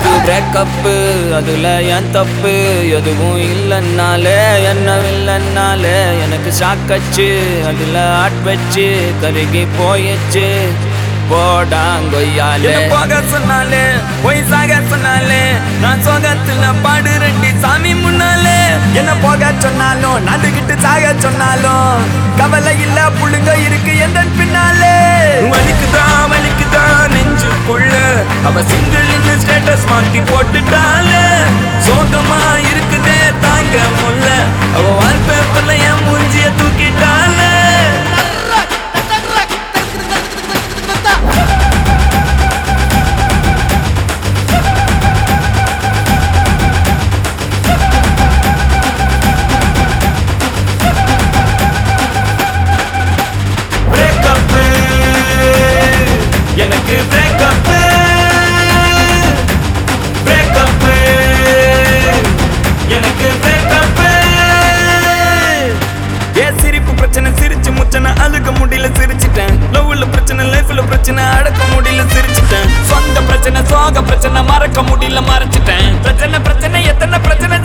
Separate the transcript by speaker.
Speaker 1: break-up அதுல என் தப்பு எதுவும் இல்லைன்னாலே என்ன இல்லைன்னாலே எனக்கு சாக்கச்சு அதுல ஆட் வச்சு கருகி போயிடுச்சு போடாங்கொய்யாலே போக சொன்னாலே போய் சாக சொன்னாலே நான் சோகத்துல பாடு ரெண்டி சாமி முன்னாலே என்ன போக சொன்னாலும் நடுக்கிட்டு சாக சொன்னாலும் கவலை இல்ல புள்ளுங்க இருக்கு எந்த பின்னாலே வலிக்குதா நெஞ்சுக்குள்ள அவ சிங்கிள் ஸ்டேட்டஸ் மாத்தி போட்டுட்டாலே சோகமா இருக்குதே தாங்க முல்ல அவ வால்பேப்பர்ல என் மூஞ்சிய தூக்கிட்டாலே எனக்கு பிரேக்கப் எனக்கு பிரேக்கப் சிரிப்பு பிரச்சனை சிரிச்சு முச்சனை அழுக முடியல சிரிச்சிட்டேன் லவ்ல பிரச்சனை லைஃப்ல பிரச்சனை அடக்க முடியல சிரிச்சிட்டேன் சொந்த பிரச்சனை சோக பிரச்சனை மறக்க முடியல மறைச்சிட்டேன் பிரச்சனை எத்தனை பிரச்சனை